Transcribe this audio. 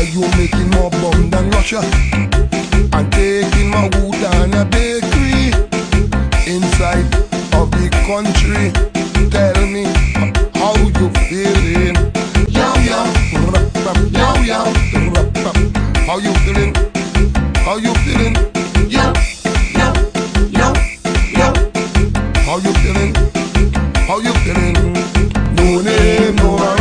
Yeah, you making more bomb than Russia and taking my wood and a bakery inside of the country. Tell me how you feeling? Yo yo, yo yo, how you feeling? How you feeling? Yo yo yo yo, how you feeling? How you feeling? No name, no